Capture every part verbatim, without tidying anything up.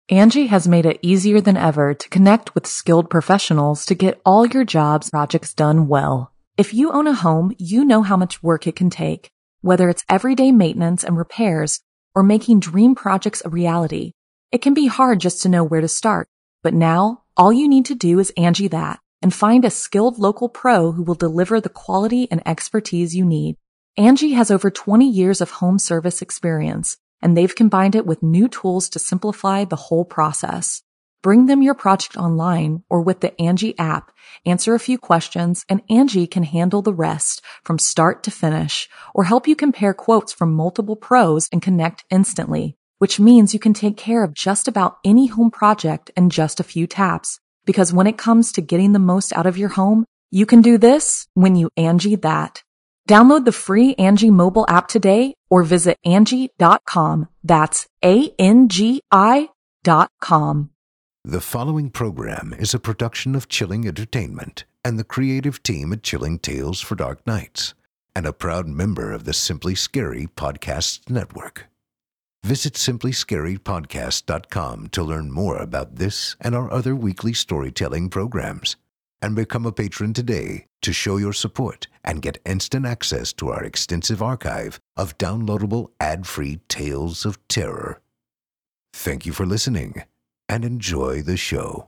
Angie has made it easier than ever to connect with skilled professionals to get all your jobs projects done well. If you own a home, you know how much work it can take, whether it's everyday maintenance and repairs or making dream projects a reality. It can be hard just to know where to start, but now all you need to do is Angie that and find a skilled local pro who will deliver the quality and expertise you need. Angie has over twenty years of home service experience, and they've combined it with new tools to simplify the whole process. Bring them your project online or with the Angie app, answer a few questions, and Angie can handle the rest from start to finish or help you compare quotes from multiple pros and connect instantly, which means you can take care of just about any home project in just a few taps. Because when it comes to getting the most out of your home, you can do this when you Angie that. Download the free Angie mobile app today or visit Angie dot com. That's A N G I dot com. The following program is a production of Chilling Entertainment and the creative team at Chilling Tales for Dark Nights, and a proud member of the Simply Scary Podcasts Network. Visit simply scary podcast dot com to learn more about this and our other weekly storytelling programs, and become a patron today to show your support and get instant access to our extensive archive of downloadable ad-free tales of terror. Thank you for listening and enjoy the show.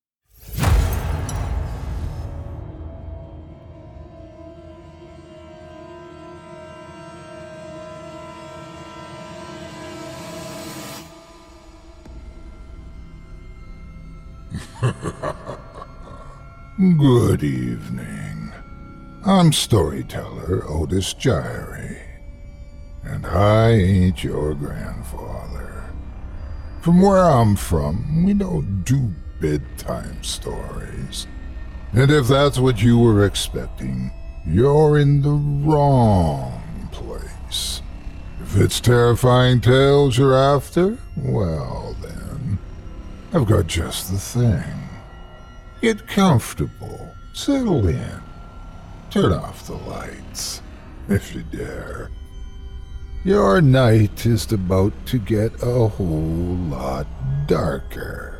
Good evening. I'm storyteller Otis Gyrie, and I ain't your grandfather. From where I'm from, we don't do bedtime stories. And if that's what you were expecting, you're in the wrong place. If it's terrifying tales you're after, well then, I've got just the thing. Get comfortable, settle in, turn off the lights, if you dare. Your night is about to get a whole lot darker.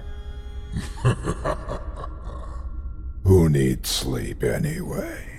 Who needs sleep anyway?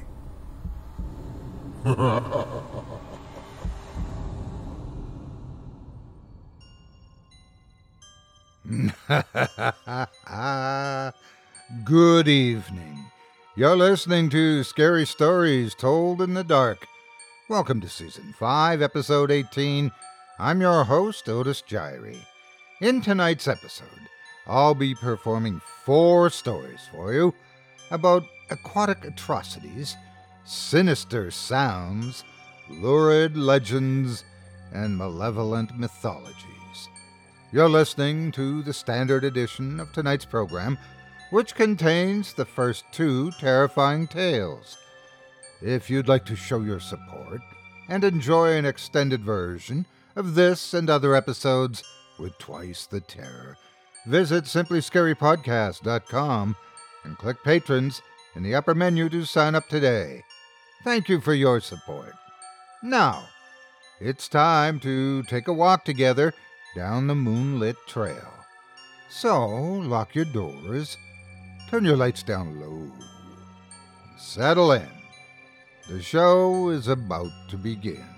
Good evening. You're listening to Scary Stories Told in the Dark. Welcome to Season five, Episode eighteen. I'm your host, Otis Gyrie. In tonight's episode, I'll be performing four stories for you about aquatic atrocities, sinister sounds, lurid legends, and malevolent mythologies. You're listening to the standard edition of tonight's program, which contains the first two terrifying tales. If you'd like to show your support and enjoy an extended version of this and other episodes with twice the terror, visit simply scary podcast dot com and click Patrons in the upper menu to sign up today. Thank you for your support. Now, it's time to take a walk together down the moonlit trail. So, lock your doors, turn your lights down low, settle in. The show is about to begin.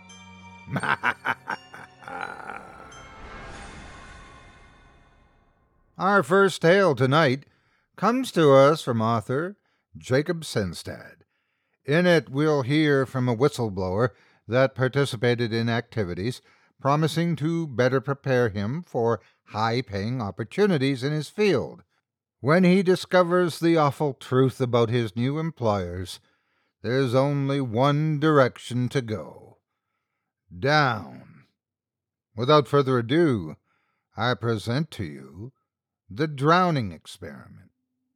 Our first tale tonight comes to us from author Jacob Senstad. In it, we'll hear from a whistleblower that participated in activities promising to better prepare him for high-paying opportunities in his field. When he discovers the awful truth about his new employers, there's only one direction to go. Down. Without further ado, I present to you The Drowning Experiment.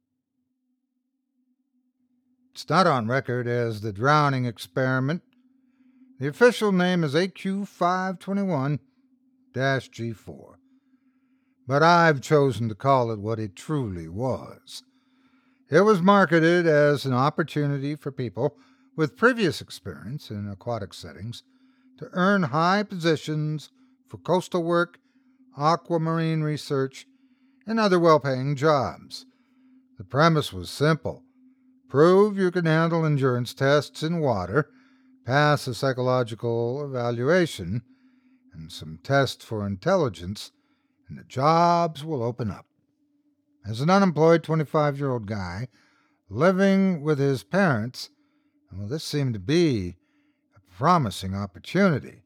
It's not on record as The Drowning Experiment. The official name is A Q five twenty-one G four. But I've chosen to call it what it truly was. It was marketed as an opportunity for people with previous experience in aquatic settings to earn high positions for coastal work, aquamarine research, and other well-paying jobs. The premise was simple. Prove you can handle endurance tests in water, pass a psychological evaluation, and some tests for intelligence, and the jobs will open up. As an unemployed twenty-five-year-old guy living with his parents, well, this seemed to be a promising opportunity.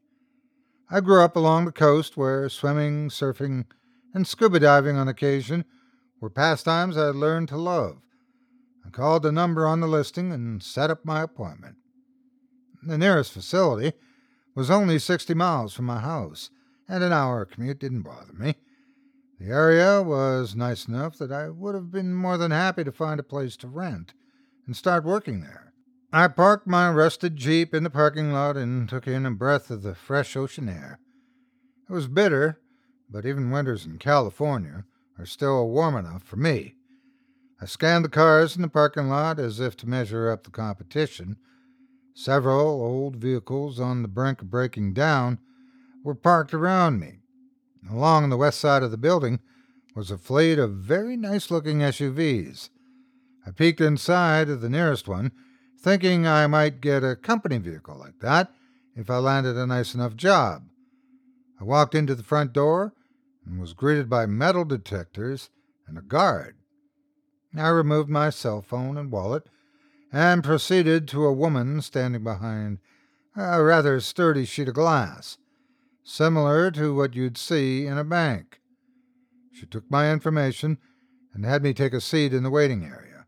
I grew up along the coast where swimming, surfing, and scuba diving on occasion were pastimes I had learned to love. I called the number on the listing and set up my appointment. The nearest facility was only sixty miles from my house, and an hour commute didn't bother me. The area was nice enough that I would have been more than happy to find a place to rent and start working there. I parked my rusted Jeep in the parking lot and took in a breath of the fresh ocean air. It was bitter, but even winters in California are still warm enough for me. I scanned the cars in the parking lot as if to measure up the competition. Several old vehicles on the brink of breaking down were parked around me. Along the west side of the building was a fleet of very nice-looking S U Vs. I peeked inside of the nearest one, thinking I might get a company vehicle like that if I landed a nice enough job. I walked into the front door and was greeted by metal detectors and a guard. I removed my cell phone and wallet and proceeded to a woman standing behind a rather sturdy sheet of glass, similar to what you'd see in a bank. She took my information and had me take a seat in the waiting area.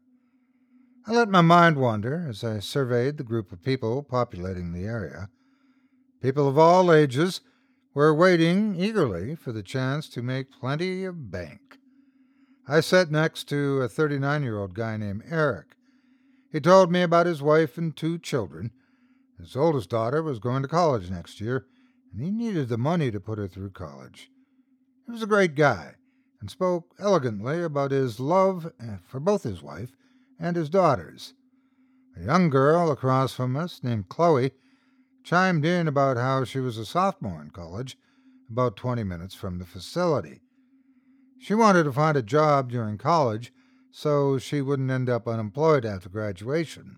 I let my mind wander as I surveyed the group of people populating the area. People of all ages were waiting eagerly for the chance to make plenty of bank. I sat next to a thirty-nine-year-old guy named Eric. He told me about his wife and two children. His oldest daughter was going to college next year, and he needed the money to put her through college. He was a great guy and spoke elegantly about his love for both his wife and his daughters. A young girl across from us, named Chloe, chimed in about how she was a sophomore in college, about twenty minutes from the facility. She wanted to find a job during college so she wouldn't end up unemployed after graduation.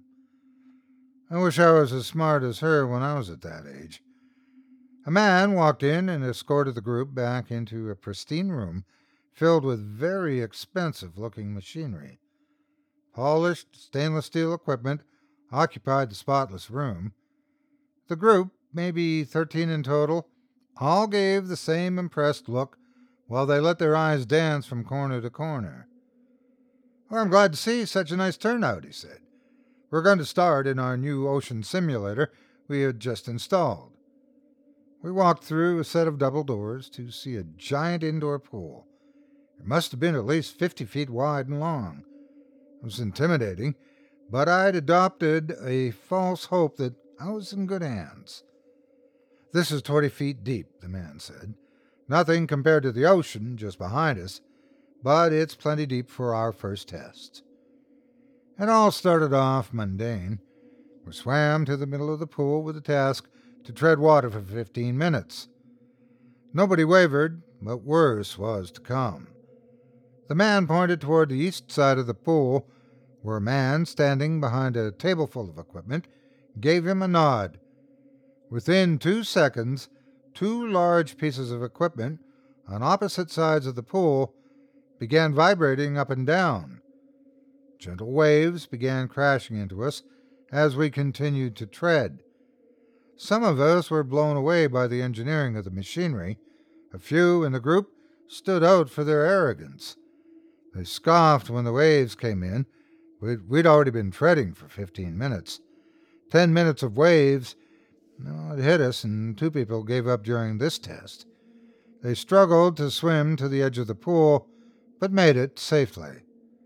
I wish I was as smart as her when I was at that age. A man walked in and escorted the group back into a pristine room filled with very expensive-looking machinery. Polished stainless steel equipment occupied the spotless room. The group, maybe thirteen in total, all gave the same impressed look while they let their eyes dance from corner to corner. "Well, I'm glad to see such a nice turnout," he said. "We're going to start in our new ocean simulator we had just installed." We walked through a set of double doors to see a giant indoor pool. It must have been at least fifty feet wide and long. It was intimidating, but I'd adopted a false hope that I was in good hands. "This is twenty feet deep," the man said. "Nothing compared to the ocean just behind us, but it's plenty deep for our first test." It all started off mundane. We swam to the middle of the pool with the task to tread water for fifteen minutes. Nobody wavered, but worse was to come. The man pointed toward the east side of the pool, where a man standing behind a table full of equipment gave him a nod. Within two seconds, two large pieces of equipment on opposite sides of the pool began vibrating up and down. Gentle waves began crashing into us as we continued to tread. Some of us were blown away by the engineering of the machinery. A few in the group stood out for their arrogance. They scoffed when the waves came in. We'd, we'd already been treading for fifteen minutes. Ten minutes of waves, no, it hit us, and two people gave up during this test. They struggled to swim to the edge of the pool, but made it safely.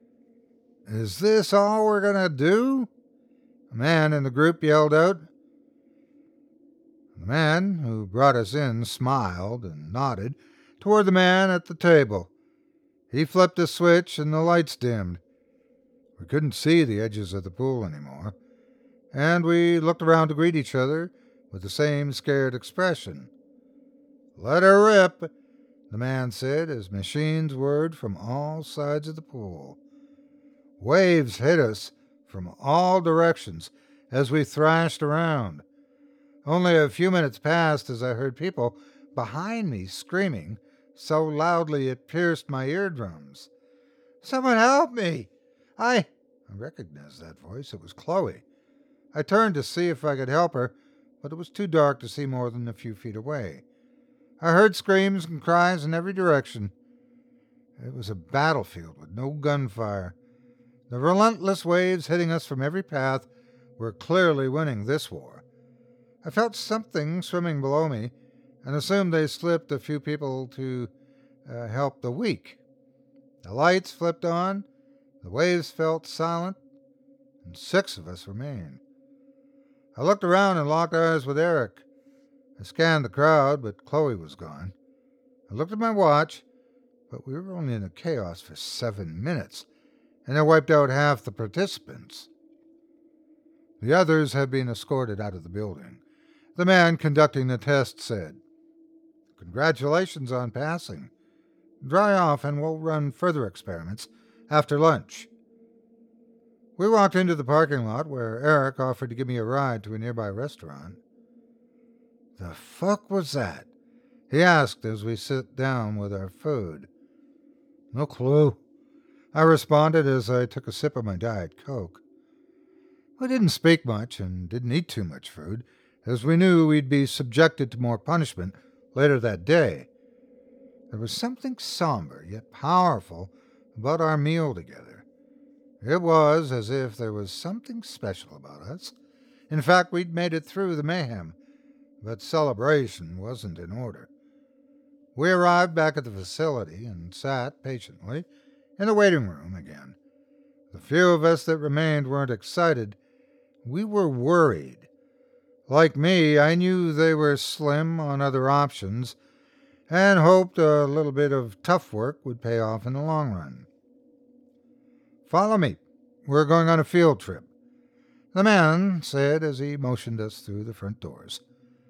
"Is this all we're going to do?" a man in the group yelled out. The man who brought us in smiled and nodded toward the man at the table. He flipped a switch and the lights dimmed. We couldn't see the edges of the pool anymore, and we looked around to greet each other with the same scared expression. "Let her rip," the man said as machines whirred from all sides of the pool. Waves hit us from all directions as we thrashed around. Only a few minutes passed as I heard people behind me screaming so loudly it pierced my eardrums. "Someone help me! I... I recognized that voice. It was Chloe. I turned to see if I could help her, but it was too dark to see more than a few feet away. I heard screams and cries in every direction. It was a battlefield with no gunfire. The relentless waves hitting us from every path were clearly winning this war. I felt something swimming below me and assumed they slipped a few people to uh, help the weak. The lights flipped on, the waves felt silent, and six of us remained. I looked around and locked eyes with Eric. I scanned the crowd, but Chloe was gone. I looked at my watch, but we were only in the chaos for seven minutes, and I wiped out half the participants. The others had been escorted out of the building. The man conducting the test said, "Congratulations on passing. Dry off and we'll run further experiments after lunch." We walked into the parking lot where Eric offered to give me a ride to a nearby restaurant. "The fuck was that?" he asked as we sat down with our food. "No clue," I responded as I took a sip of my Diet Coke. We didn't speak much and didn't eat too much food, as we knew we'd be subjected to more punishment later that day. There was something somber yet powerful about our meal together. It was as if there was something special about us. In fact, we'd made it through the mayhem, but celebration wasn't in order. We arrived back at the facility and sat patiently in the waiting room again. The few of us that remained weren't excited. We were worried. Like me, I knew they were slim on other options and hoped a little bit of tough work would pay off in the long run. "Follow me. We're going on a field trip," the man said as he motioned us through the front doors.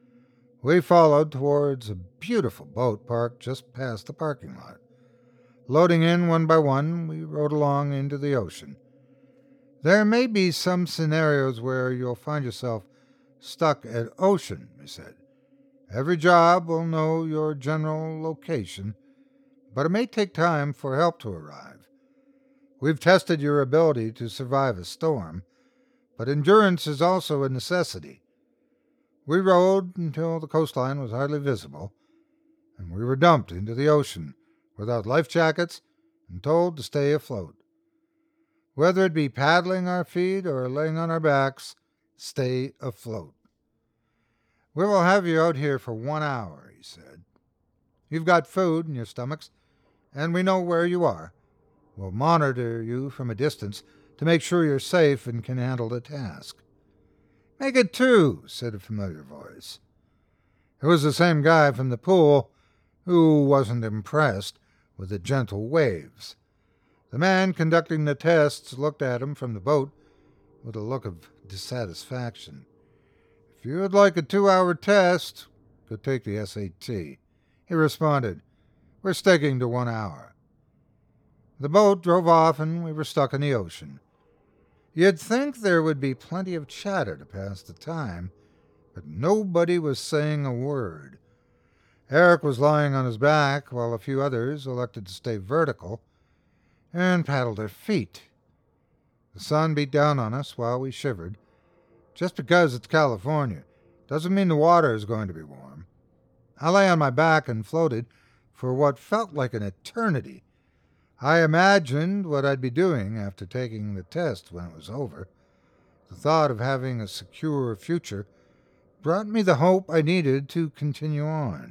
We followed towards a beautiful boat parked just past the parking lot. Loading in one by one, we rode along into the ocean. "There may be some scenarios where you'll find yourself stuck at ocean," he said. "Every job will know your general location, but it may take time for help to arrive. We've tested your ability to survive a storm, but endurance is also a necessity." We rowed until the coastline was hardly visible, and we were dumped into the ocean without life jackets and told to stay afloat. Whether it be paddling our feet or laying on our backs, stay afloat. "We will have you out here for one hour," he said. "You've got food in your stomachs, and we know where you are. We'll monitor you from a distance to make sure you're safe and can handle the task." "Make it two," said a familiar voice. It was the same guy from the pool who wasn't impressed with the gentle waves. The man conducting the tests looked at him from the boat with a look of dissatisfaction. "If you would like a two-hour test, could take the S A T," he responded. "We're sticking to one hour." The boat drove off and we were stuck in the ocean. You'd think there would be plenty of chatter to pass the time, but nobody was saying a word. Eric was lying on his back while a few others elected to stay vertical and paddled their feet. The sun beat down on us while we shivered. Just because it's California doesn't mean the water is going to be warm. I lay on my back and floated for what felt like an eternity. I imagined what I'd be doing after taking the test when it was over. The thought of having a secure future brought me the hope I needed to continue on.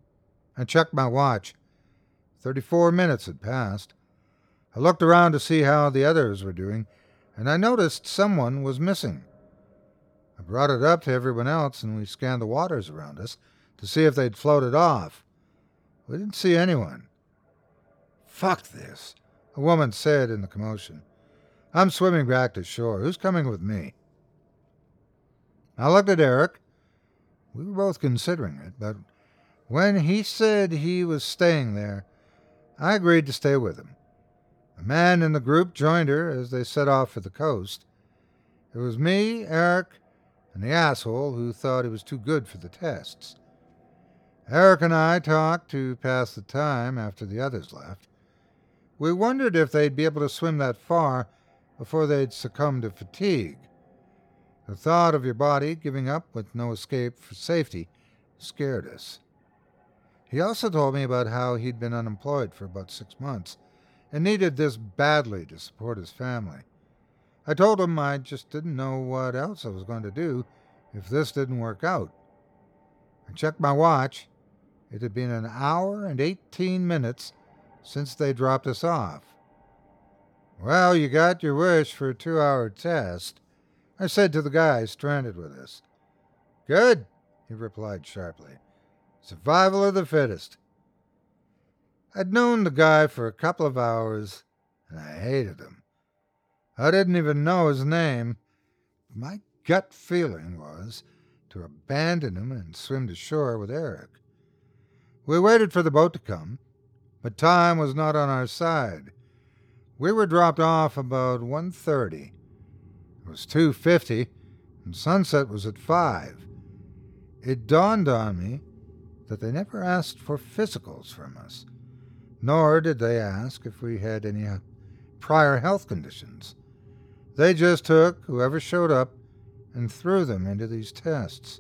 I checked my watch. Thirty-four minutes had passed. I looked around to see how the others were doing, and I noticed someone was missing. I brought it up to everyone else, and we scanned the waters around us to see if they'd floated off. We didn't see anyone. "Fuck this," a woman said in the commotion. "I'm swimming back to shore. Who's coming with me?" I looked at Eric. We were both considering it, but When he said he was staying there, I agreed to stay with him. A man in the group joined her as they set off for the coast. It was me, Eric, and the asshole who thought he was too good for the tests. Eric and I talked to pass the time after the others left. We wondered if they'd be able to swim that far before they'd succumb to fatigue. The thought of your body giving up with no escape for safety scared us. He also told me about how he'd been unemployed for about six months and needed this badly to support his family. I told him I just didn't know what else I was going to do if this didn't work out. I checked my watch. It had been an hour and eighteen minutes since they dropped us off. "Well, you got your wish for a two-hour test," I said to the guy stranded with us. "Good," he replied sharply. "Survival of the fittest." I'd known the guy for a couple of hours, and I hated him. I didn't even know his name. My gut feeling was to abandon him and swim to shore with Eric. We waited for the boat to come, but time was not on our side. We were dropped off about one thirty. It was two fifty, and sunset was at five. It dawned on me that they never asked for physicals from us, nor did they ask if we had any prior health conditions. They just took whoever showed up and threw them into these tests.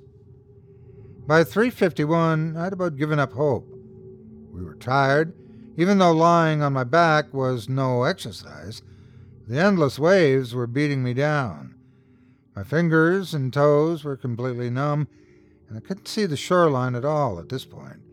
By three fifty-one, I'd about given up hope. We were tired. Even though lying on my back was no exercise, the endless waves were beating me down. My fingers and toes were completely numb, and I couldn't see the shoreline at all at this point.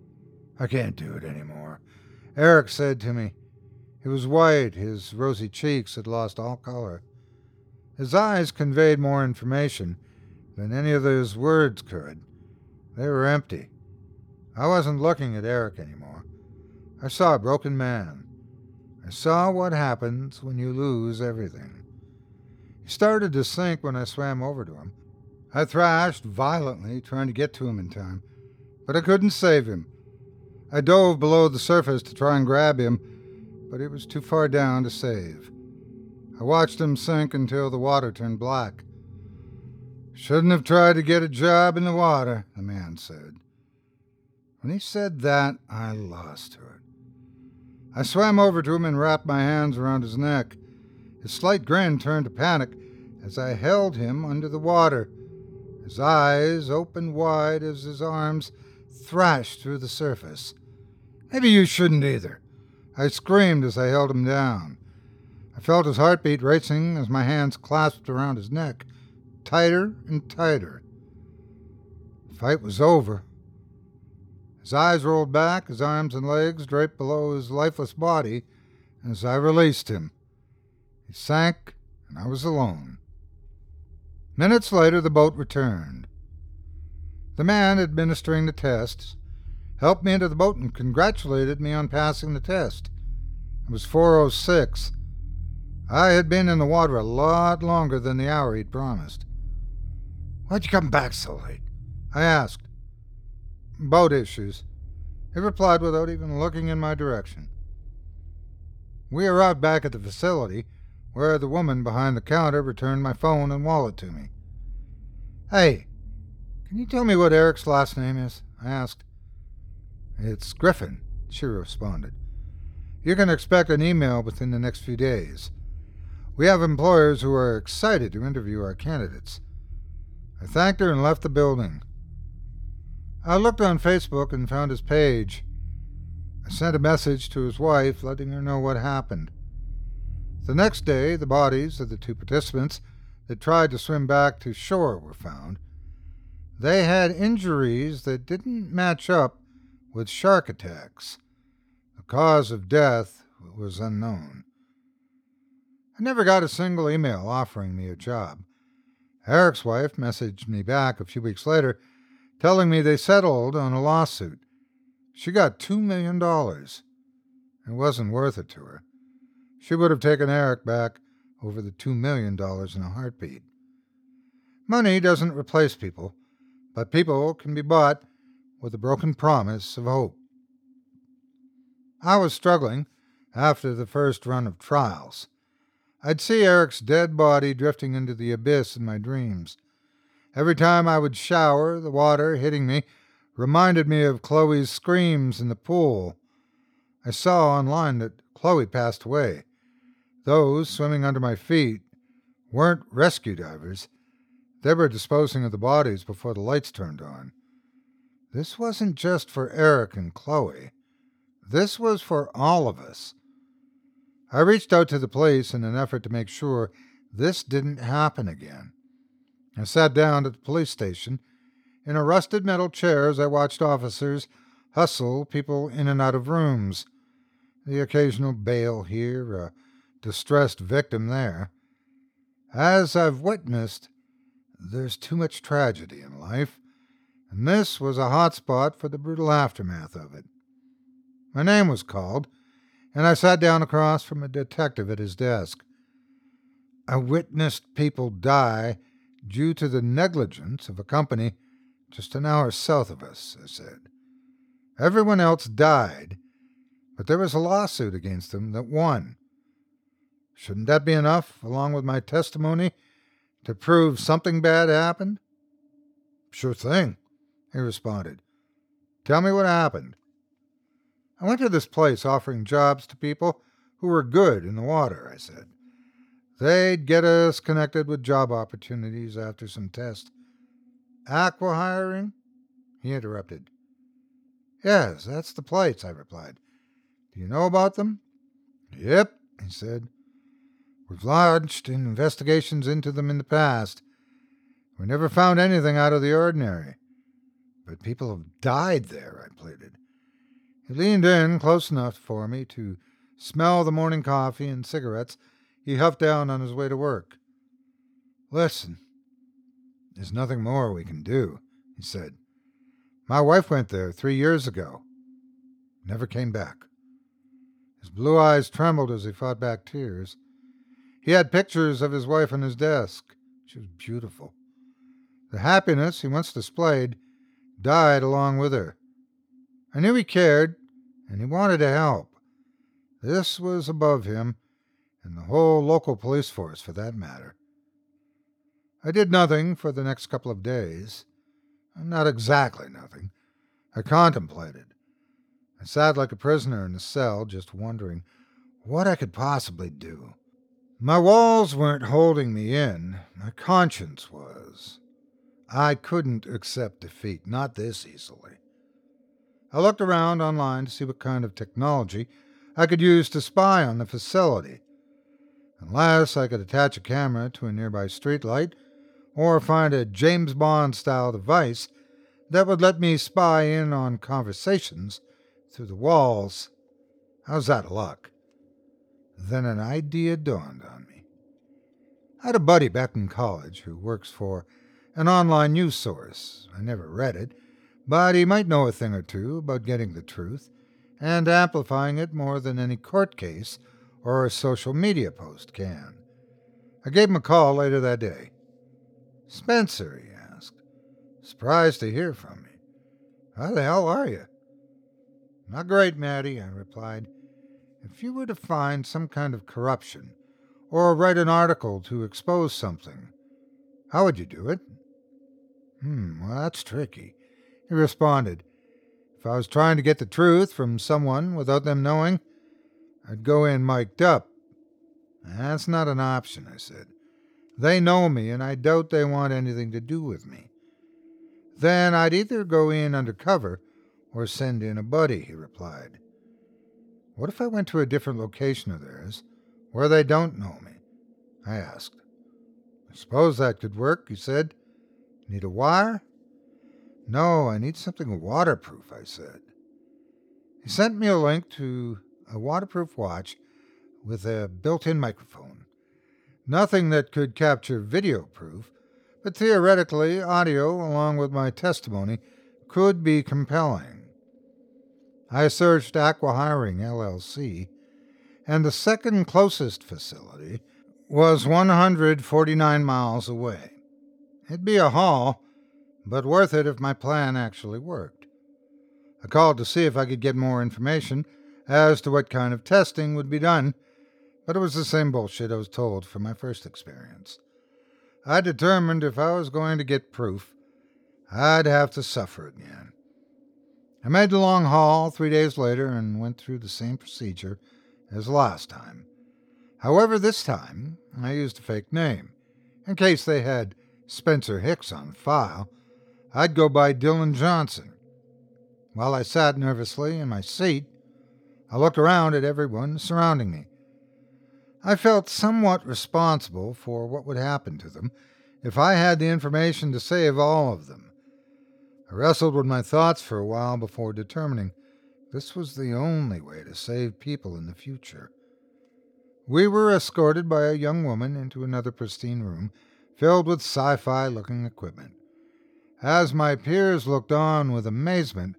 "I can't do it anymore," Eric said to me. He was white, his rosy cheeks had lost all color. His eyes conveyed more information than any of those words could. They were empty. I wasn't looking at Eric anymore. I saw a broken man. I saw what happens when you lose everything. He started to sink when I swam over to him. I thrashed violently, trying to get to him in time, but I couldn't save him. I dove below the surface to try and grab him, but it was too far down to save. I watched him sink until the water turned black. "Shouldn't have tried to get a job in the water," the man said. When he said that, I lost her. I swam over to him and wrapped my hands around his neck. His slight grin turned to panic as I held him under the water. His eyes opened wide as his arms thrashed through the surface. "Maybe you shouldn't either," I screamed as I held him down. I felt his heartbeat racing as my hands clasped around his neck, tighter and tighter. The fight was over. His eyes rolled back, his arms and legs draped below his lifeless body as I released him. He sank, and I was alone. Minutes later, the boat returned. The man administering the tests helped me into the boat and congratulated me on passing the test. It was four oh six. I had been in the water a lot longer than the hour he'd promised. "Why'd you come back so late?" I asked. "Boat issues," he replied without even looking in my direction. We arrived back at the facility, where the woman behind the counter returned my phone and wallet to me. "Hey, can you tell me what Eric's last name is?" I asked. "It's Griffin," she responded. "You can expect an email within the next few days. We have employers who are excited to interview our candidates." I thanked her and left the building. I looked on Facebook and found his page. I sent a message to his wife, letting her know what happened. The next day, the bodies of the two participants that tried to swim back to shore were found. They had injuries that didn't match up with shark attacks. The cause of death was unknown. I never got a single email offering me a job. Eric's wife messaged me back a few weeks later, telling me they settled on a lawsuit. She got two million dollars. It wasn't worth it to her. She would have taken Eric back over the two million dollars in a heartbeat. Money doesn't replace people, but people can be bought with a broken promise of hope. I was struggling after the first run of trials. I'd see Eric's dead body drifting into the abyss in my dreams. Every time I would shower, the water hitting me reminded me of Chloe's screams in the pool. I saw online that Chloe passed away. Those swimming under my feet weren't rescue divers. They were disposing of the bodies before the lights turned on. This wasn't just for Eric and Chloe. This was for all of us. I reached out to the police in an effort to make sure this didn't happen again. I sat down at the police station in a rusted metal chair as I watched officers hustle people in and out of rooms. The occasional bail here, a distressed victim there. As I've witnessed, there's too much tragedy in life, and this was a hot spot for the brutal aftermath of it. My name was called, and I sat down across from a detective at his desk. I witnessed people die due to the negligence of a company just an hour south of us, I said. Everyone else died, but there was a lawsuit against them that won. Shouldn't that be enough, along with my testimony, to prove something bad happened? Sure thing, he responded. Tell me what happened. I went to this place offering jobs to people who were good in the water, I said. They'd get us connected with job opportunities after some tests. Aqua hiring? He interrupted. Yes, that's the place, I replied. Do you know about them? Yep, he said. We've launched investigations into them in the past. We never found anything out of the ordinary. But people have died there, I pleaded. He leaned in close enough for me to smell the morning coffee and cigarettes he huffed down on his way to work. Listen, there's nothing more we can do, he said. My wife went there three years ago. Never came back. His blue eyes trembled as he fought back tears. He had pictures of his wife on his desk. She was beautiful. The happiness he once displayed died along with her. I knew he cared, and he wanted to help. This was above him, and the whole local police force, for that matter. I did nothing for the next couple of days. Not exactly nothing. I contemplated. I sat like a prisoner in a cell, just wondering what I could possibly do. My walls weren't holding me in. My conscience was. I couldn't accept defeat, not this easily. I looked around online to see what kind of technology I could use to spy on the facility. Unless I could attach a camera to a nearby streetlight or find a James Bond-style device that would let me spy in on conversations through the walls. I was out of luck. Then an idea dawned on me. I had a buddy back in college who works for an online news source. I never read it, but he might know a thing or two about getting the truth and amplifying it more than any court case or a social media post can. I gave him a call later that day. Spencer, he asked. Surprised to hear from me. How the hell are you? Not great, Maddie, I replied. If you were to find some kind of corruption or write an article to expose something, how would you do it? Hmm, well, that's tricky. He responded. If I was trying to get the truth from someone without them knowing, I'd go in mic'd up. That's not an option, I said. They know me, and I doubt they want anything to do with me. Then I'd either go in undercover or send in a buddy, he replied. What if I went to a different location of theirs, where they don't know me? I asked. I suppose that could work, he said. Need a wire? No, I need something waterproof, I said. He sent me a link to a waterproof watch with a built-in microphone. Nothing that could capture video proof, but theoretically, audio, along with my testimony, could be compelling. I searched Aqua Hiring, L L C, and the second closest facility was one hundred forty-nine miles away. It'd be a haul, but worth it if my plan actually worked. I called to see if I could get more information as to what kind of testing would be done, but it was the same bullshit I was told from my first experience. I determined if I was going to get proof, I'd have to suffer again. I made the long haul three days later and went through the same procedure as last time. However, this time I used a fake name. In case they had Spencer Hicks on file, I'd go by Dylan Johnson. While I sat nervously in my seat, I looked around at everyone surrounding me. I felt somewhat responsible for what would happen to them if I had the information to save all of them. I wrestled with my thoughts for a while before determining this was the only way to save people in the future. We were escorted by a young woman into another pristine room filled with sci-fi looking equipment. As my peers looked on with amazement,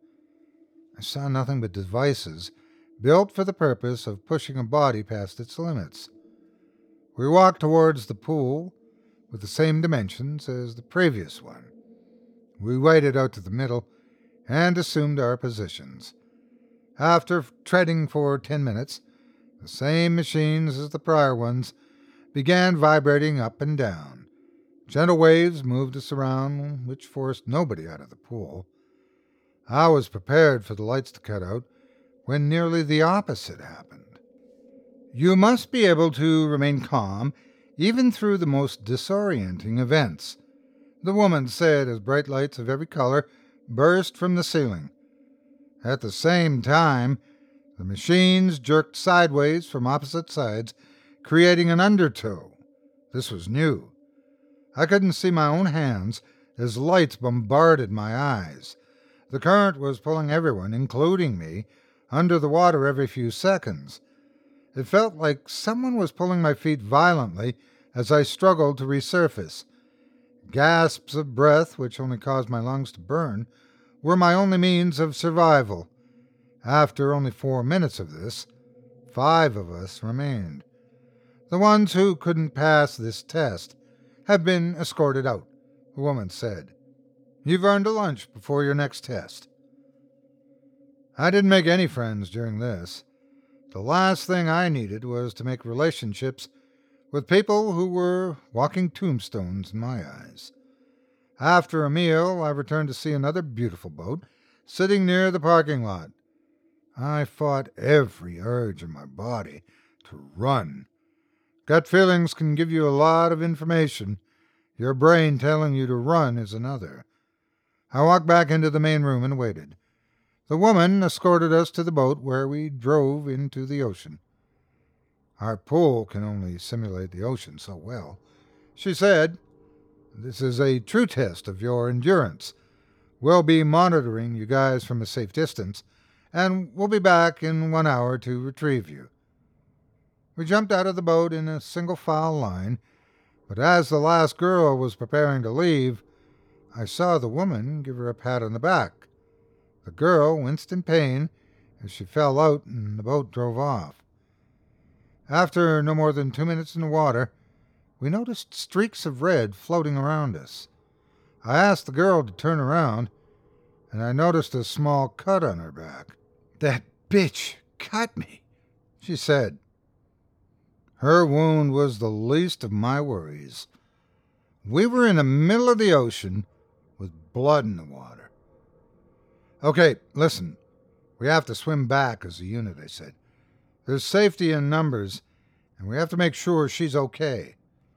I saw nothing but devices built for the purpose of pushing a body past its limits. We walked towards the pool with the same dimensions as the previous one. We waded out to the middle and assumed our positions. After treading for ten minutes, the same machines as the prior ones began vibrating up and down. Gentle waves moved us around, which forced nobody out of the pool. I was prepared for the lights to cut out when nearly the opposite happened. You must be able to remain calm even through the most disorienting events, the woman said as bright lights of every color burst from the ceiling. At the same time, the machines jerked sideways from opposite sides, creating an undertow. This was new. I couldn't see my own hands as lights bombarded my eyes. The current was pulling everyone, including me, under the water every few seconds. It felt like someone was pulling my feet violently as I struggled to resurface. Gasps of breath, which only caused my lungs to burn, were my only means of survival. After only four minutes of this, five of us remained. The ones who couldn't pass this test have been escorted out, the woman said. You've earned a lunch before your next test. I didn't make any friends during this. The last thing I needed was to make relationships with people who were walking tombstones in my eyes. After a meal, I returned to see another beautiful boat sitting near the parking lot. I fought every urge in my body to run. Gut feelings can give you a lot of information. Your brain telling you to run is another. I walked back into the main room and waited. The woman escorted us to the boat where we drove into the ocean. Our pool can only simulate the ocean so well. She said, This is a true test of your endurance. We'll be monitoring you guys from a safe distance, and we'll be back in one hour to retrieve you. We jumped out of the boat in a single file line, but as the last girl was preparing to leave, I saw the woman give her a pat on the back. The girl winced in pain as she fell out and the boat drove off. After no more than two minutes in the water, we noticed streaks of red floating around us. I asked the girl to turn around, and I noticed a small cut on her back. That bitch cut me, she said. Her wound was the least of my worries. We were in the middle of the ocean with blood in the water. Okay, listen, we have to swim back as a unit, I said. There's safety in numbers, and we have to make sure she's okay.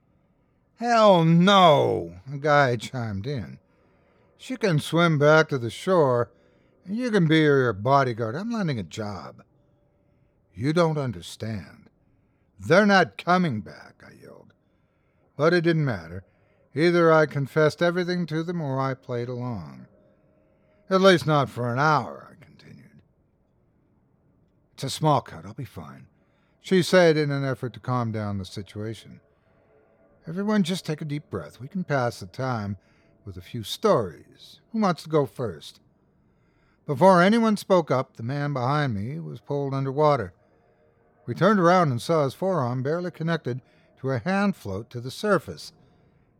Hell no, a guy chimed in. She can swim back to the shore, and you can be her bodyguard. I'm landing a job. You don't understand. They're not coming back, I yelled. But it didn't matter. Either I confessed everything to them or I played along. At least not for an hour, I continued. It's a small cut, I'll be fine, she said in an effort to calm down the situation. Everyone just take a deep breath. We can pass the time with a few stories. Who wants to go first? Before anyone spoke up, the man behind me was pulled underwater. We turned around and saw his forearm barely connected to a hand float to the surface.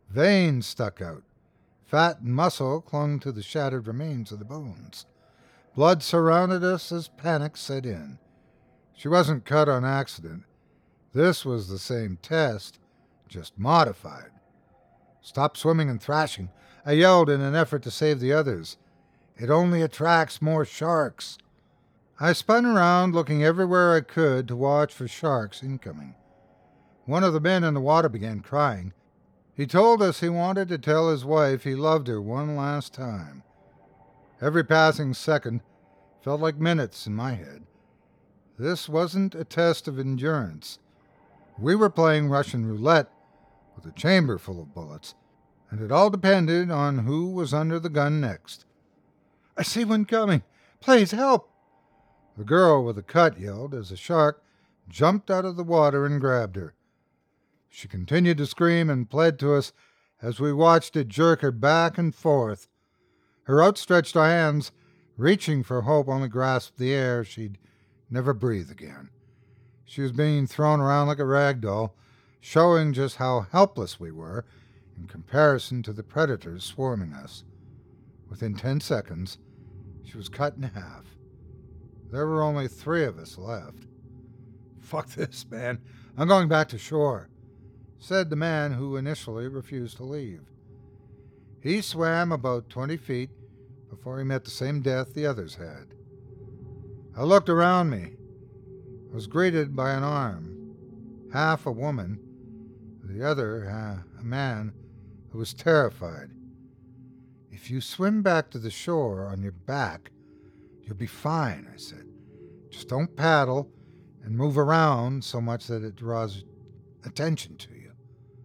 Veins stuck out. Fat and muscle clung to the shattered remains of the bones. Blood surrounded us as panic set in. She wasn't cut on accident. This was the same test, just modified. "Stop swimming and thrashing," I yelled in an effort to save the others. "It only attracts more sharks." I spun around, looking everywhere I could to watch for sharks incoming. One of the men in the water began crying. He told us he wanted to tell his wife he loved her one last time. Every passing second felt like minutes in my head. This wasn't a test of endurance. We were playing Russian roulette with a chamber full of bullets, and it all depended on who was under the gun next. "I see one coming. Please help!" The girl with the cut yelled as a shark jumped out of the water and grabbed her. She continued to scream and pled to us as we watched it jerk her back and forth. Her outstretched hands, reaching for hope, only grasped the air. She'd never breathe again. She was being thrown around like a rag doll, showing just how helpless we were in comparison to the predators swarming us. Within ten seconds, she was cut in half. There were only three of us left. "Fuck this, man. I'm going back to shore," said the man who initially refused to leave. He swam about twenty feet before he met the same death the others had. I looked around me. I was greeted by an arm, half a woman, the other uh, a man who was terrified. "If you swim back to the shore on your back, you'll be fine," I said. "Just don't paddle and move around so much that it draws attention to you."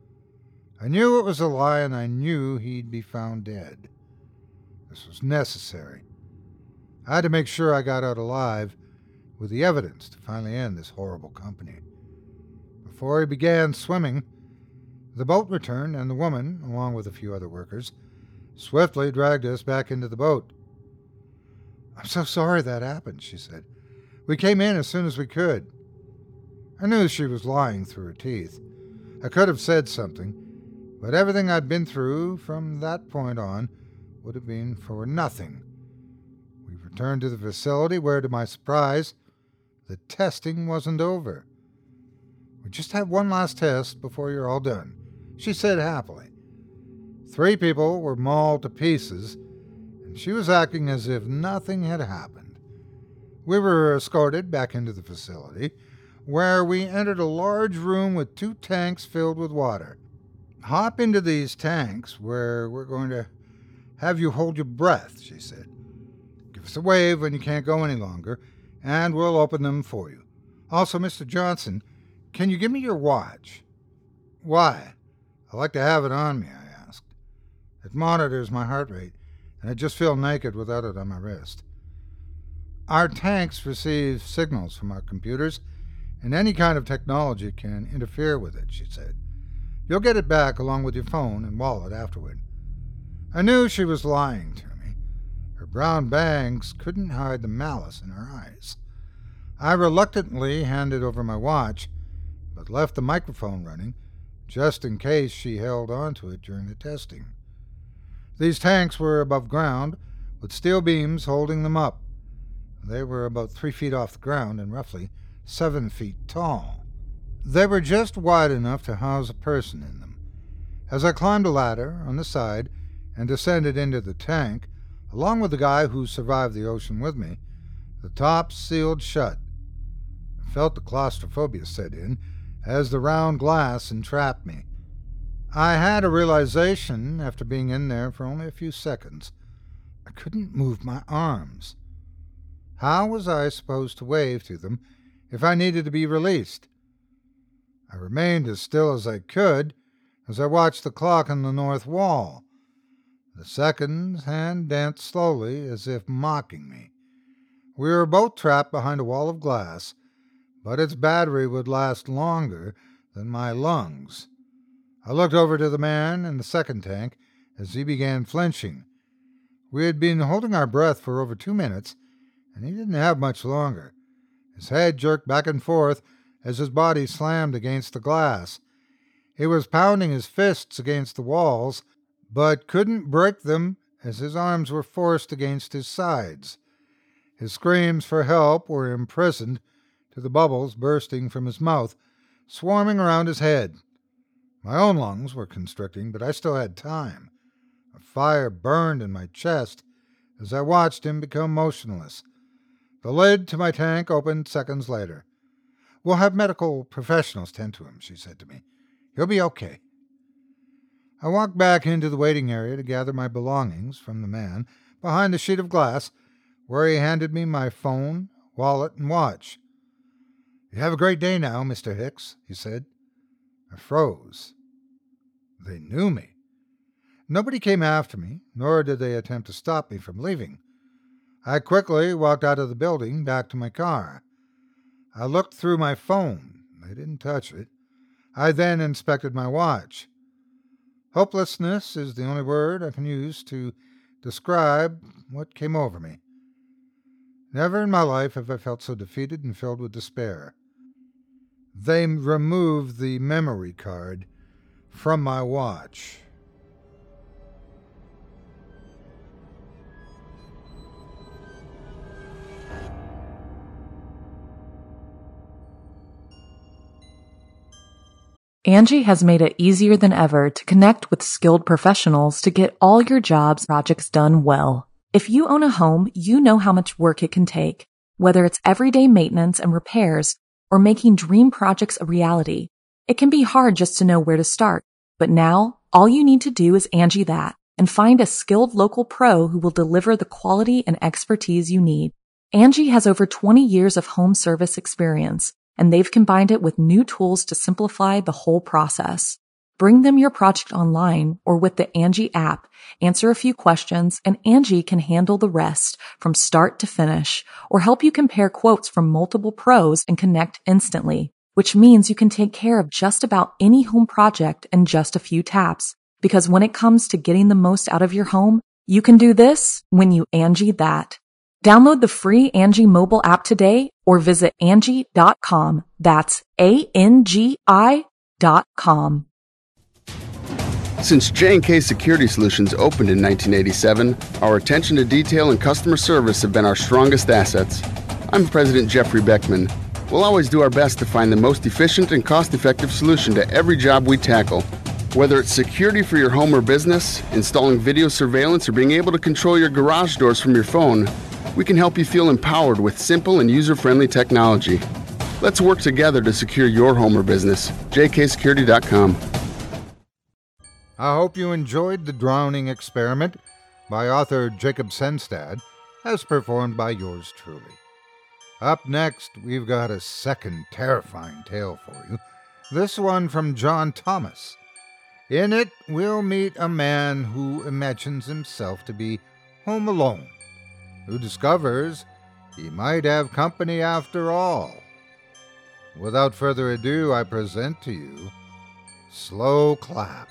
I knew it was a lie, and I knew he'd be found dead. This was necessary. I had to make sure I got out alive with the evidence to finally end this horrible company. Before he began swimming, the boat returned, and the woman, along with a few other workers, swiftly dragged us back into the boat. "I'm so sorry that happened," she said. "We came in as soon as we could." I knew she was lying through her teeth. I could have said something, but everything I'd been through from that point on would have been for nothing. We returned to the facility where, to my surprise, the testing wasn't over. "We just have one last test before you're all done," she said happily. Three people were mauled to pieces, and she was acting as if nothing had happened. We were escorted back into the facility, where we entered a large room with two tanks filled with water. "Hop into these tanks, where we're going to have you hold your breath," she said. "Give us a wave when you can't go any longer, and we'll open them for you. Also, Mister Johnson, can you give me your watch?" "Why?" "I like to have it on me," I asked. "It monitors my heart rate, and I just feel naked without it on my wrist." "Our tanks receive signals from our computers, and any kind of technology can interfere with it," she said. "You'll get it back along with your phone and wallet afterward." I knew she was lying to me. Her brown bangs couldn't hide the malice in her eyes. I reluctantly handed over my watch, but left the microphone running just in case she held onto it during the testing. These tanks were above ground, with steel beams holding them up. They were about three feet off the ground and roughly seven feet tall. They were just wide enough to house a person in them. As I climbed a ladder on the side and descended into the tank, along with the guy who survived the ocean with me, the top sealed shut. I felt the claustrophobia set in as the round glass entrapped me. I had a realization after being in there for only a few seconds. I couldn't move my arms. How was I supposed to wave to them if I needed to be released? I remained as still as I could as I watched the clock on the north wall. The seconds hand danced slowly as if mocking me. We were both trapped behind a wall of glass, but its battery would last longer than my lungs. I looked over to the man in the second tank as he began flinching. We had been holding our breath for over two minutes, and he didn't have much longer. His head jerked back and forth as his body slammed against the glass. He was pounding his fists against the walls, but couldn't break them as his arms were forced against his sides. His screams for help were imprisoned to the bubbles bursting from his mouth, swarming around his head. My own lungs were constricting, but I still had time. A fire burned in my chest as I watched him become motionless. The lid to my tank opened seconds later. "We'll have medical professionals tend to him," she said to me. "He'll be okay." I walked back into the waiting area to gather my belongings from the man behind the sheet of glass, where he handed me my phone, wallet, and watch. "You have a great day now, Mister Hicks," he said. I froze. They knew me. Nobody came after me, nor did they attempt to stop me from leaving. I quickly walked out of the building, back to my car. I looked through my phone. They didn't touch it. I then inspected my watch. Hopelessness is the only word I can use to describe what came over me. Never in my life have I felt so defeated and filled with despair. They removed the memory card from my watch. Angie has made it easier than ever to connect with skilled professionals to get all your jobs projects done well. If you own a home, you know how much work it can take, whether it's everyday maintenance and repairs or making dream projects a reality. It can be hard just to know where to start, but now all you need to do is Angie that and find a skilled local pro who will deliver the quality and expertise you need. Angie has over twenty years of home service experience, and they've combined it with new tools to simplify the whole process. Bring them your project online or with the Angie app, answer a few questions, and Angie can handle the rest from start to finish, or help you compare quotes from multiple pros and connect instantly, which means you can take care of just about any home project in just a few taps. Because when it comes to getting the most out of your home, you can do this when you Angie that. Download the free Angie mobile app today or visit Angie dot com. That's A N G I dot com. Since J and K Security Solutions opened in nineteen eighty-seven, our attention to detail and customer service have been our strongest assets. I'm President Jeffrey Beckman. We'll always do our best to find the most efficient and cost-effective solution to every job we tackle. Whether it's security for your home or business, installing video surveillance, or being able to control your garage doors from your phone, we can help you feel empowered with simple and user-friendly technology. Let's work together to secure your home or business. J K security dot com. I hope you enjoyed The Drowning Experiment by author Jacob Senstad, as performed by yours truly. Up next, we've got a second terrifying tale for you, this one from John Thomas. In it, we'll meet a man who imagines himself to be home alone, who discovers he might have company after all. Without further ado, I present to you Slow Clap.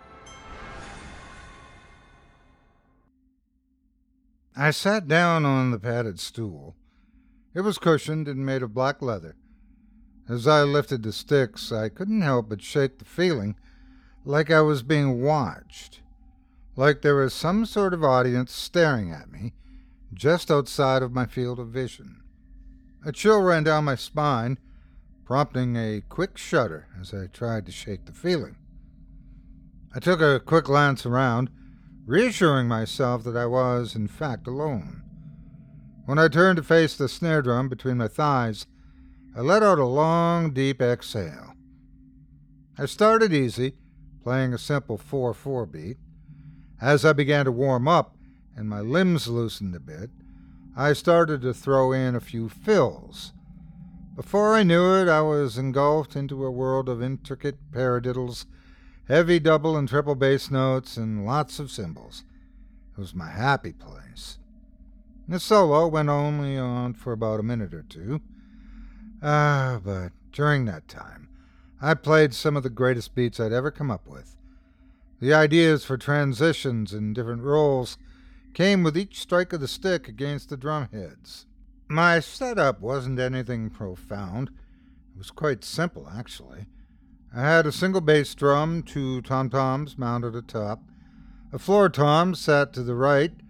I sat down on the padded stool. It was cushioned and made of black leather. As I lifted the sticks, I couldn't help but shake the feeling like I was being watched, like there was some sort of audience staring at me just outside of my field of vision. A chill ran down my spine, prompting a quick shudder as I tried to shake the feeling. I took a quick glance around, reassuring myself that I was, in fact, alone. When I turned to face the snare drum between my thighs, I let out a long, deep exhale. I started easy, playing a simple four four beat. As I began to warm up and my limbs loosened a bit, I started to throw in a few fills. Before I knew it, I was engulfed into a world of intricate paradiddles, heavy double and triple bass notes, and lots of cymbals. It was my happy place. The solo went only on for about a minute or two. Ah, but during that time, I played some of the greatest beats I'd ever come up with. The ideas for transitions and different roles came with each strike of the stick against the drum heads. My setup wasn't anything profound. It was quite simple, actually. I had a single bass drum, two tom-toms mounted atop. A floor tom sat to the right,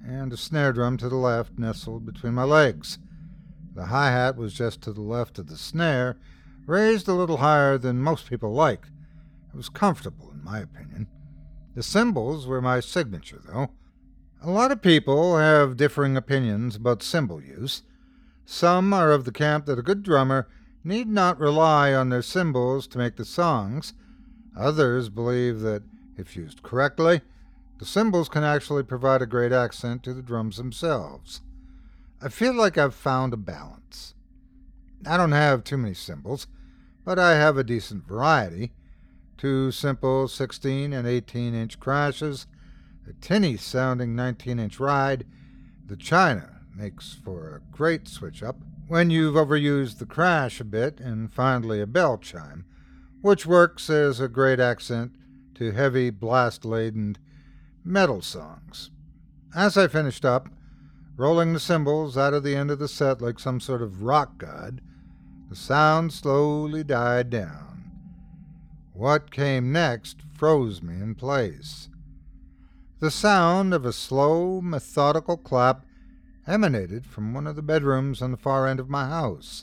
and a snare drum to the left nestled between my legs. The hi-hat was just to the left of the snare, raised a little higher than most people like. It was comfortable, in my opinion. The cymbals were my signature, though. A lot of people have differing opinions about cymbal use. Some are of the camp that a good drummer need not rely on their cymbals to make the songs. Others believe that, if used correctly, the cymbals can actually provide a great accent to the drums themselves. I feel like I've found a balance. I don't have too many cymbals, but I have a decent variety. Two simple sixteen and eighteen inch crashes, a tinny-sounding nineteen inch ride. The China makes for a great switch-up when you've overused the crash a bit, and finally a bell chime, which works as a great accent to heavy, blast-laden metal songs. As I finished up, rolling the cymbals out of the end of the set like some sort of rock god, the sound slowly died down. What came next froze me in place. The sound of a slow, methodical clap emanated from one of the bedrooms on the far end of my house.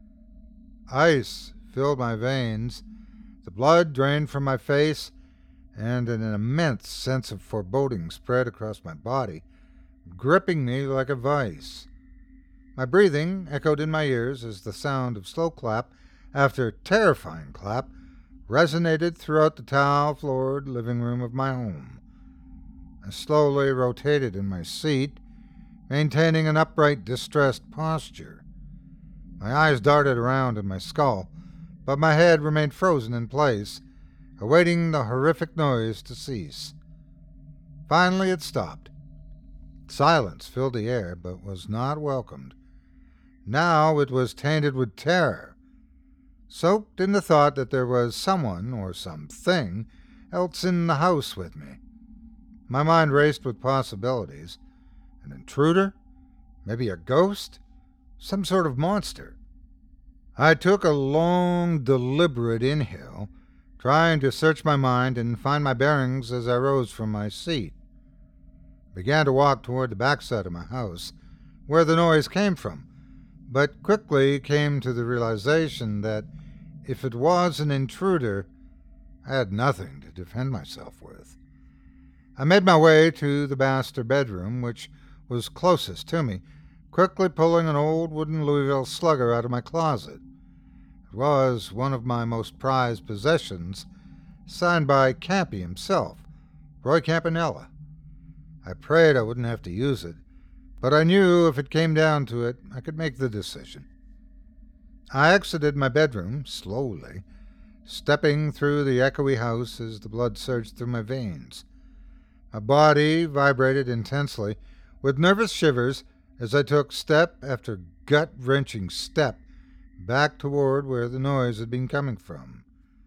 Ice filled my veins, the blood drained from my face, and an immense sense of foreboding spread across my body, gripping me like a vice. My breathing echoed in my ears as the sound of slow clap after terrifying clap resonated throughout the tile-floored living room of my home. I slowly rotated in my seat, maintaining an upright, distressed posture. My eyes darted around in my skull, but my head remained frozen in place, awaiting the horrific noise to cease. Finally it stopped. Silence filled the air, but was not welcomed. Now it was tainted with terror, soaked in the thought that there was someone or something else in the house with me. My mind raced with possibilities. An intruder? Maybe a ghost? Some sort of monster? I took a long, deliberate inhale, trying to search my mind and find my bearings as I rose from my seat. I began to walk toward the backside of my house, where the noise came from, but quickly came to the realization that if it was an intruder, I had nothing to defend myself with. I made my way to the master bedroom, which was closest to me, quickly pulling an old wooden Louisville slugger out of my closet. It was one of my most prized possessions, signed by Campy himself, Roy Campanella. I prayed I wouldn't have to use it, but I knew if it came down to it, I could make the decision. I exited my bedroom slowly, stepping through the echoey house as the blood surged through my veins. My body vibrated intensely, with nervous shivers as I took step after gut-wrenching step back toward where the noise had been coming from.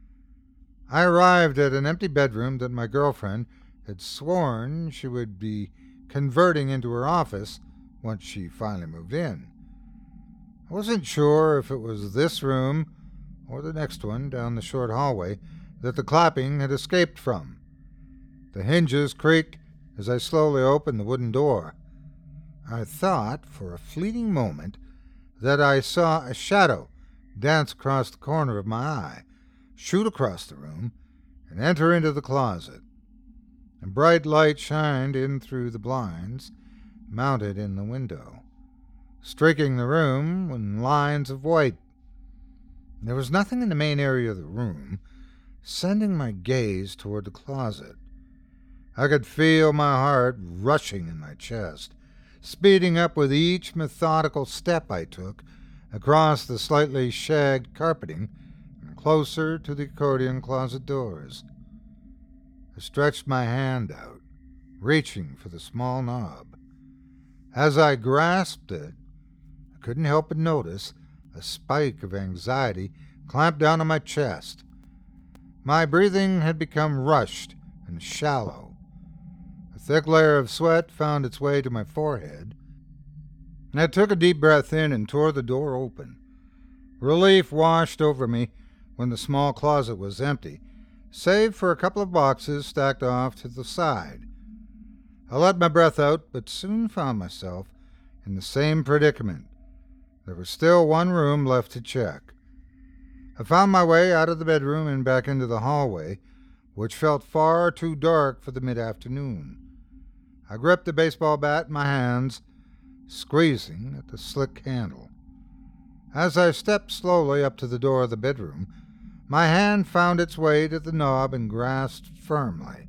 I arrived at an empty bedroom that my girlfriend had sworn she would be converting into her office once she finally moved in. I wasn't sure if it was this room or the next one down the short hallway that the clapping had escaped from. The hinges creaked as I slowly opened the wooden door. I thought for a fleeting moment that I saw a shadow dance across the corner of my eye, shoot across the room, and enter into the closet. A bright light shined in through the blinds, mounted in the window, streaking the room in lines of white. There was nothing in the main area of the room, sending my gaze toward the closet. I could feel my heart rushing in my chest, speeding up with each methodical step I took across the slightly shagged carpeting and closer to the accordion closet doors. I stretched my hand out, reaching for the small knob. As I grasped it, I couldn't help but notice a spike of anxiety clamped down on my chest. My breathing had become rushed and shallow. A thick layer of sweat found its way to my forehead. I took a deep breath in and tore the door open. Relief washed over me when the small closet was empty, save for a couple of boxes stacked off to the side. I let my breath out, but soon found myself in the same predicament. There was still one room left to check. I found my way out of the bedroom and back into the hallway, which felt far too dark for the mid-afternoon. I gripped the baseball bat in my hands, squeezing at the slick handle. As I stepped slowly up to the door of the bedroom, my hand found its way to the knob and grasped firmly.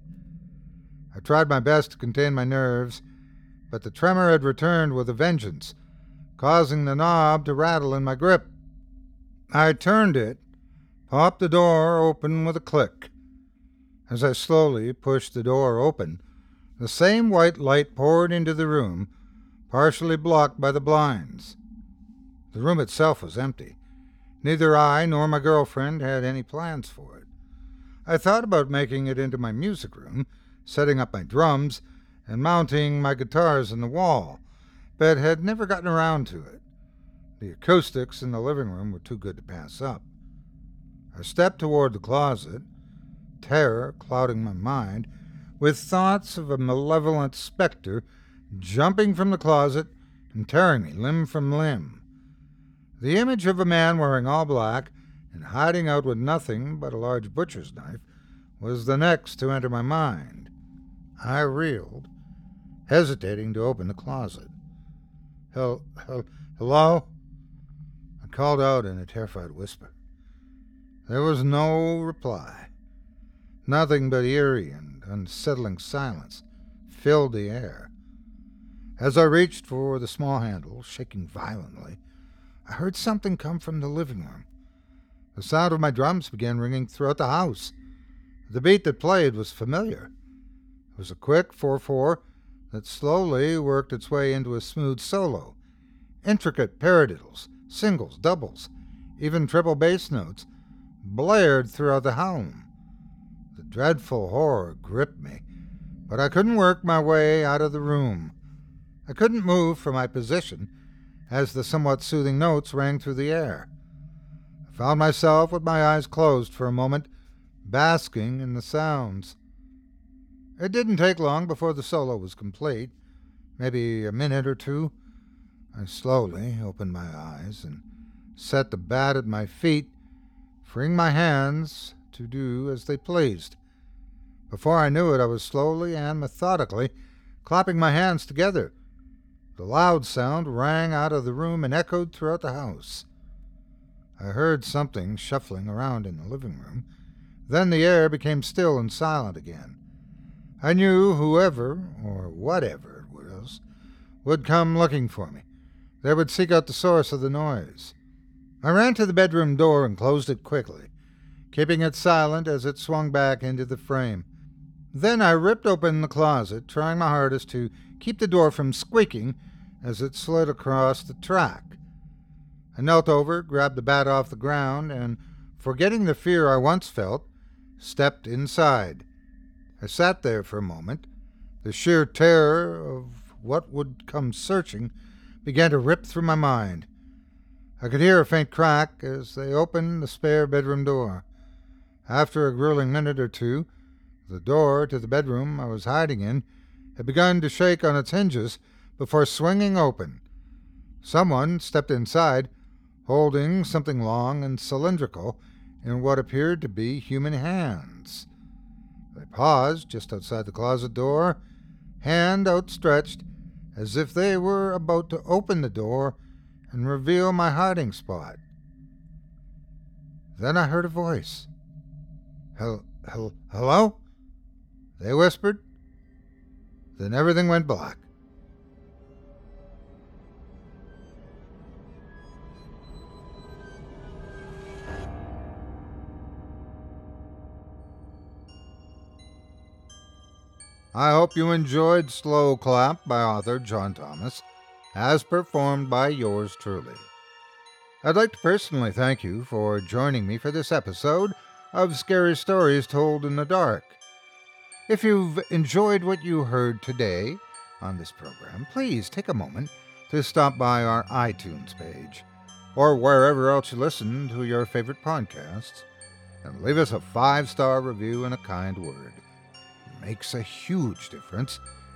I tried my best to contain my nerves, but the tremor had returned with a vengeance, causing the knob to rattle in my grip. I turned it, popped the door open with a click. As I slowly pushed the door open, the same white light poured into the room, partially blocked by the blinds. The room itself was empty. Neither I nor my girlfriend had any plans for it. I thought about making it into my music room, setting up my drums, and mounting my guitars on the wall, but had never gotten around to it. The acoustics in the living room were too good to pass up. I stepped toward the closet, terror clouding my mind, with thoughts of a malevolent specter jumping from the closet and tearing me limb from limb. The image of a man wearing all black and hiding out with nothing but a large butcher's knife was the next to enter my mind. I reeled, hesitating to open the closet. Hel- hel- hello? I called out in a terrified whisper. There was no reply. Nothing but eerie and unsettling silence filled the air. As I reached for the small handle, shaking violently, I heard something come from the living room. The sound of my drums began ringing throughout the house. The beat that played was familiar. It was a quick four four that slowly worked its way into a smooth solo. Intricate paradiddles, singles, doubles, even triple bass notes blared throughout the home. The dreadful horror gripped me, but I couldn't work my way out of the room. I couldn't move from my position as the somewhat soothing notes rang through the air. I found myself with my eyes closed for a moment, basking in the sounds. It didn't take long before the solo was complete, maybe a minute or two. I slowly opened my eyes and set the bat at my feet, freeing my hands to do as they pleased. Before I knew it, I was slowly and methodically clapping my hands together. The loud sound rang out of the room and echoed throughout the house. I heard something shuffling around in the living room. Then the air became still and silent again. I knew whoever, or whatever it was, would come looking for me. They would seek out the source of the noise. I ran to the bedroom door and closed it quickly, keeping it silent as it swung back into the frame. Then I ripped open the closet, trying my hardest to keep the door from squeaking as it slid across the track. I knelt over, grabbed the bat off the ground, and, forgetting the fear I once felt, stepped inside. I sat there for a moment. The sheer terror of what would come searching began to rip through my mind. I could hear a faint crack as they opened the spare bedroom door. After a grueling minute or two, the door to the bedroom I was hiding in had begun to shake on its hinges before swinging open. Someone stepped inside, holding something long and cylindrical in what appeared to be human hands. They paused just outside the closet door, hand outstretched, as if they were about to open the door and reveal my hiding spot. Then I heard a voice. Hel- hel- hello? They whispered. Then everything went black. I hope you enjoyed Slow Clap by author John Thomas, as performed by yours truly. I'd like to personally thank you for joining me for this episode of Scary Stories Told in the Dark. If you've enjoyed what you heard today on this program, please take a moment to stop by our iTunes page, or wherever else you listen to your favorite podcasts, and leave us a five-star review and a kind word. It makes a huge difference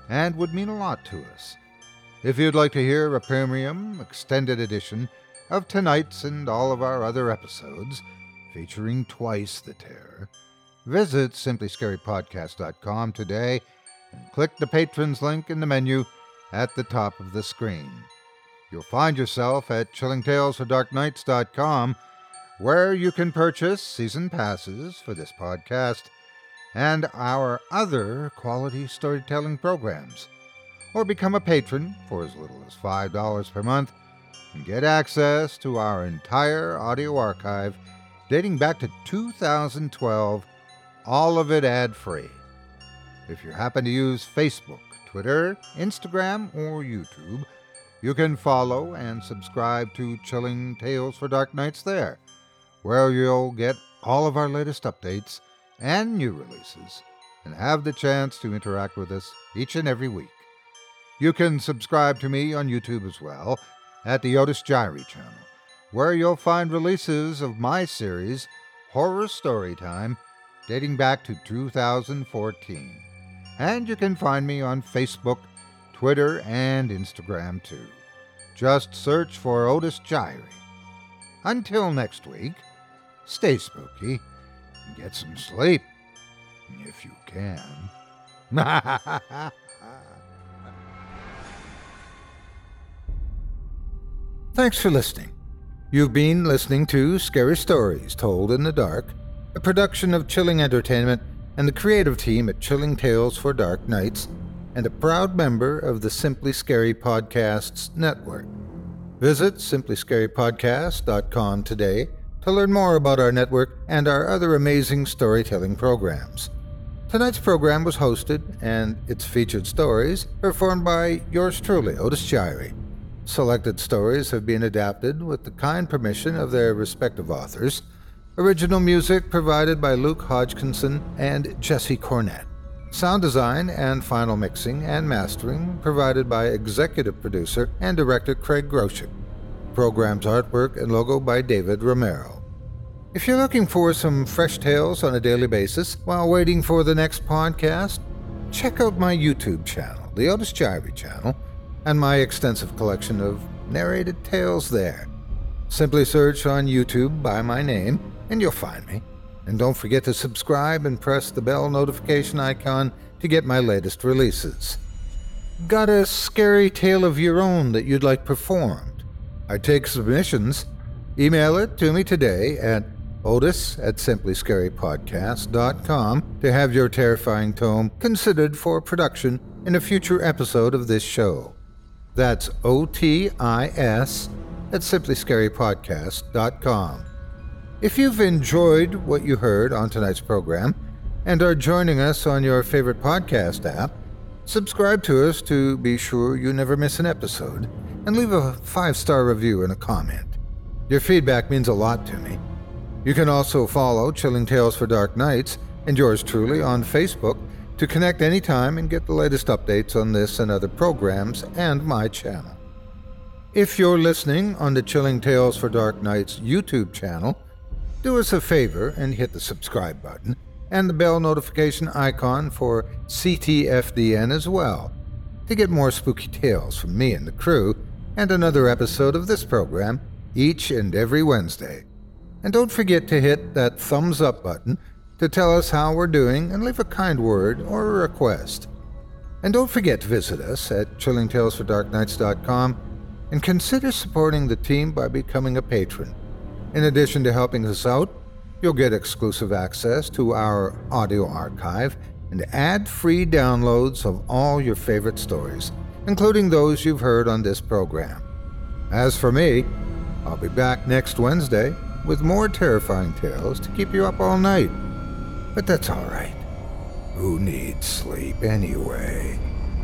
and would mean a lot to us. If you'd like to hear a premium, extended edition of tonight's and all of our other episodes, featuring twice the terror, visit simply scary podcast dot com today and click the Patrons link in the menu at the top of the screen. You'll find yourself at chilling tales for dark nights dot com, where you can purchase season passes for this podcast and our other quality storytelling programs, or become a patron for as little as five dollars per month and get access to our entire audio archive dating back to two thousand twelve, all of it ad-free. If you happen to use Facebook, Twitter, Instagram, or YouTube, you can follow and subscribe to Chilling Tales for Dark Nights there, where you'll get all of our latest updates and new releases, and have the chance to interact with us each and every week. You can subscribe to me on YouTube as well, at the Otis Jiry channel, where you'll find releases of my series, Horror Storytime, dating back to two thousand fourteen. And you can find me on Facebook, Twitter, and Instagram too. Just search for Otis Jiry. Until next week, stay spooky and get some sleep, if you can. Thanks for listening. You've been listening to Scary Stories Told in the Dark, a production of Chilling Entertainment and the creative team at Chilling Tales for Dark Nights, and a proud member of the Simply Scary Podcasts Network. Visit simply scary podcast dot com today to learn more about our network and our other amazing storytelling programs. Tonight's program was hosted, and its featured stories performed by yours truly, Otis Jiry. Selected stories have been adapted with the kind permission of their respective authors. Original music provided by Luke Hodgkinson and Jesse Cornett. Sound design and final mixing and mastering provided by executive producer and director Craig Groshek. Program's artwork and logo by David Romero. If you're looking for some fresh tales on a daily basis while waiting for the next podcast, check out my YouTube channel, the Otis Jiry channel, and my extensive collection of narrated tales there. Simply search on YouTube by my name, and you'll find me. And don't forget to subscribe and press the bell notification icon to get my latest releases. Got a scary tale of your own that you'd like performed? I take submissions. Email it to me today at otis at simply scary podcast dot com to have your terrifying tome considered for production in a future episode of this show. That's O T I S at simply scary podcast dot com. If you've enjoyed what you heard on tonight's program and are joining us on your favorite podcast app, subscribe to us to be sure you never miss an episode, and leave a five-star review and a comment. Your feedback means a lot to me. You can also follow Chilling Tales for Dark Nights and yours truly on Facebook to connect anytime and get the latest updates on this and other programs and my channel. If you're listening on the Chilling Tales for Dark Nights YouTube channel, do us a favor and hit the subscribe button and the bell notification icon for C T F D N as well to get more spooky tales from me and the crew and another episode of this program each and every Wednesday. And don't forget to hit that thumbs up button to tell us how we're doing and leave a kind word or a request. And don't forget to visit us at chilling tales for dark nights dot com and consider supporting the team by becoming a patron. In addition to helping us out, you'll get exclusive access to our audio archive and ad-free downloads of all your favorite stories, including those you've heard on this program. As for me, I'll be back next Wednesday with more terrifying tales to keep you up all night. But that's all right. Who needs sleep anyway?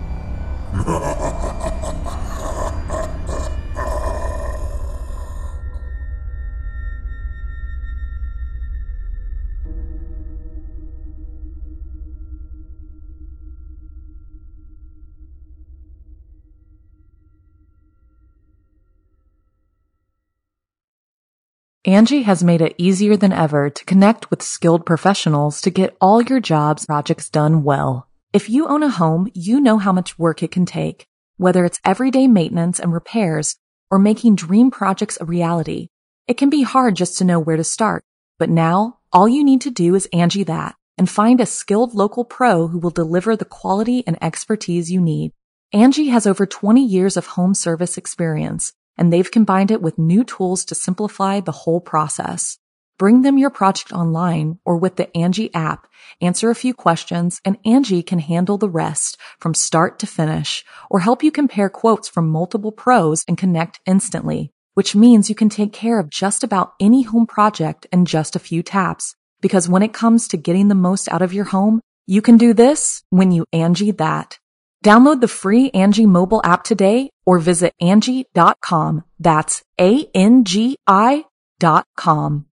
Angie has made it easier than ever to connect with skilled professionals to get all your jobs projects done well. If you own a home, you know how much work it can take, whether it's everyday maintenance and repairs or making dream projects a reality. It can be hard just to know where to start, but now all you need to do is Angie that and find a skilled local pro who will deliver the quality and expertise you need. Angie has over twenty years of home service experience, and they've combined it with new tools to simplify the whole process. Bring them your project online or with the Angie app, answer a few questions, and Angie can handle the rest from start to finish, or help you compare quotes from multiple pros and connect instantly, which means you can take care of just about any home project in just a few taps. Because when it comes to getting the most out of your home, you can do this when you Angie that. Download the free Angie mobile app today or visit Angie dot com. That's A N G I dot com.